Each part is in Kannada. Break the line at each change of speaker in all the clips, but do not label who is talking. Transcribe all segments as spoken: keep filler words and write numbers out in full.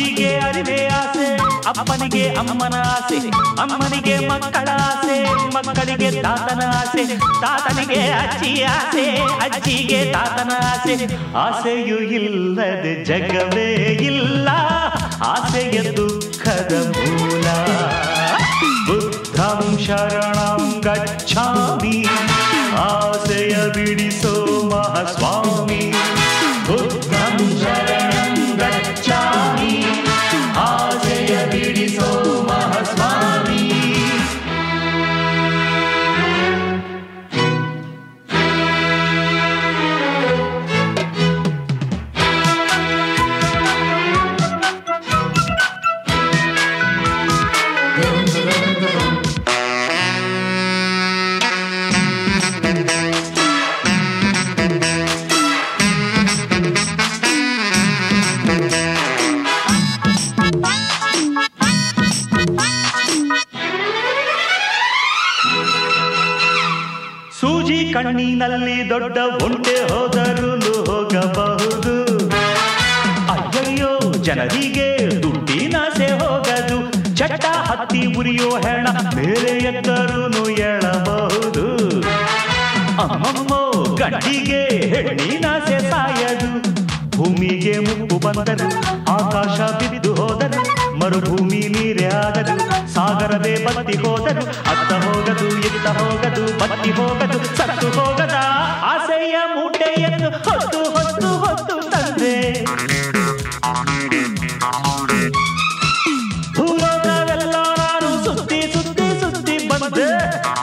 ಅಜ್ಜಿಗೆ ಅರಿವೆ ಆಸೆ, ಅಪ್ಪನಿಗೆ ಅಮ್ಮನ ಆಸೆ, ಅಮ್ಮನಿಗೆ ಮಕ್ಕಳ ಆಸೆ, ಮಕ್ಕಳಿಗೆ ತಾತನ ಆಸೆ, ತಾತನಿಗೆ ಅಜ್ಜಿ ಆಸೆ, ಅಜ್ಜಿಗೆ ತಾತನ ಆಸೆ. ಆಸೆಯೂ ಇಲ್ಲದೆ ಜಗವೇ ಇಲ್ಲ, ಆಸೆಯ ದುಃಖದ ಮೂಲ. ಬುದ್ಧಂ ಶರಣಂ ಗಚ್ಛಾಮಿ, ಆಸೆಯ ಬಿಡಿಸೋ ಮಹಾಸ್ವಾಮಿ. ಬುದ್ಧಂ ಶರಣಂ ಗಚ್ಛಾಮಿ, ಆಸೆಯ ಬಿಡಿಸೋ ಮಹಾಸ್ವಾಮಿ. ಸೂಜಿ ಕಣ್ಣಿನಲ್ಲಿ ದೊಡ್ಡ ಒಂಟೆ ಹೋದರೂ ಹೋಗಬಹುದು. ಅಯ್ಯಯ್ಯೋ ಜನರಿಗೆ ದುಡ್ಡಿನಾಸೆ ಹೋಗದು. ಚಟ್ಟ ಹತ್ತಿ ಉರಿಯೋ ಹೆಣ ಮೇಲೆ ಎತ್ತರೂ ಎಳಬಹುದು. ಅಮ್ಮಮ್ಮೋ ಗಂಡಿಗೆ ಹೆಣ್ಣಿನಾಸೆ ಸಾಯದು. ಭೂಮಿಗೆ ಮುಪ್ಪು ಬಂದರು, ಆಕಾಶ ಬಿದ್ದು ಹೋದರು, ಮರುಭೂಮಿ ನೀರೇ ಆದರು, ಸಾಗರವೇ ಬತ್ತಿ ಹೋದರು. ಅತ್ತ ಹೋಗದು ಇತ್ತ ಹೋಗದು, ಬತ್ತಿ ಹೋಗದು ಸತ್ತು ಹೋಗದ ಆಸೆಯ ಮೂಟೆಯನ್ನು ಹೊತ್ತು ಹೊತ್ತು ಹೊತ್ತು ತಂದೆ. ಭೂಲೋಕವೆಲ್ಲ ನಾನು ಸುತ್ತಿ ಸುತ್ತಿ ಸುತ್ತಿ ಬಂದೆ.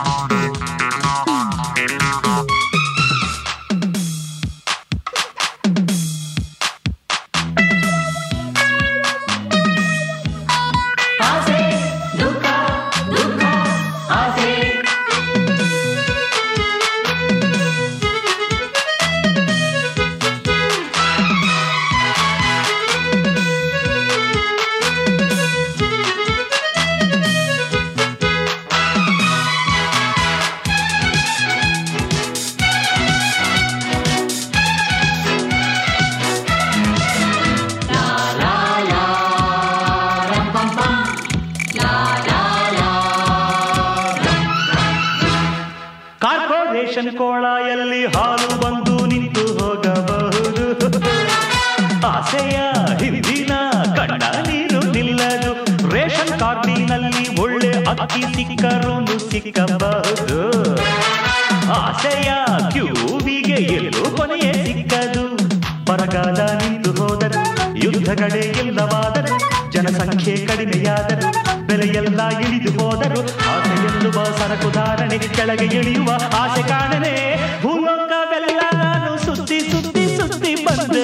ಕಾರ್ಪೊರೇಷನ್ ಕೋಳಾಯಲ್ಲಿ ಹಾಲು ಬಂದು ನಿಂತು ಹೋಗಬಹುದು. ಆಸೆಯ ಹಿಂದಿನ ಕಣ್ಣ ನೀರು ನಿಲ್ಲದು. ರೇಷನ್ ಕಾರ್ಡಿನಲ್ಲಿ ಒಳ್ಳೆ ಅಕ್ಕಿ ಸಿಕ್ಕರೂ ಸಿಕ್ಕಬಹುದು. ಆಸೆಯ ಕ್ಯೂವಿಗೆ ಎಲ್ಲೂ ಕೊನೆಯೇ ಸಿಕ್ಕದು. ಬರಗಾಲ ನಿಂತು ಹೋದರು, ಯುದ್ಧಗಳೇ ಎಲ್ಲವಾದರು, ಜನಸಂಖ್ಯೆ ಕಡಿಮೆಯಾದರು, ಬೆಲೆಯೆಲ್ಲ ಇಳಿದು ಹೋದರು. ಆಸೆ ಎನ್ನುವ ಸರಕು ಧಾರಣೆ ಕೆಳಗೆ ಇಳಿಯುವ ಆಸೆ ಕಾಣನೆ. ಭೂಲೋಕವೆಲ್ಲ ನಾನು ಸುತ್ತಿ ಸುತ್ತಿ ಸುತ್ತಿ ಬಂದೆ.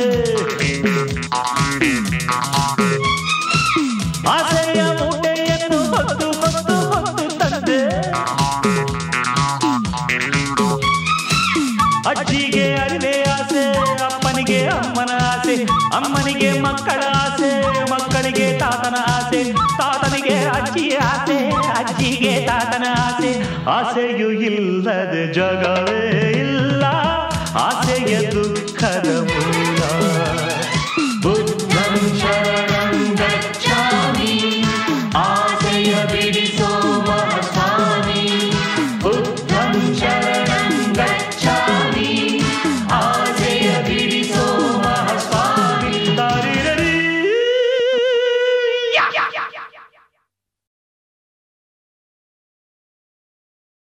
ಆಸೆಯ ಮೂಟೆಯನ್ನು ಹೊತ್ತು ಹೊತ್ತು ಹೊತ್ತು ತಂದೆ. ಅಜ್ಜಿಗೆ ಅರಿವೆ ಆಸೆ, ಅಪ್ಪನಿಗೆ ಅಮ್ಮನ ಆಸೆ, ಅಮ್ಮನಿಗೆ ಮಕ್ಕಳ ಆಸೆ, ಮಕ್ಕಳಿಗೆ ತಾತನ ಆಸೆ, ತಾತನಿಗೆ ಅಜ್ಜಿಯ ಆಸೆ, ಅಜ್ಜಿಗೆ ತಾತನ ಆಸೆ. ಆಸೆಯೂ ಇಲ್ಲದ ಜಗವೇ ಇಲ್ಲ, ಆಸೆಯ ದುಃಖದ ಮೂಲ.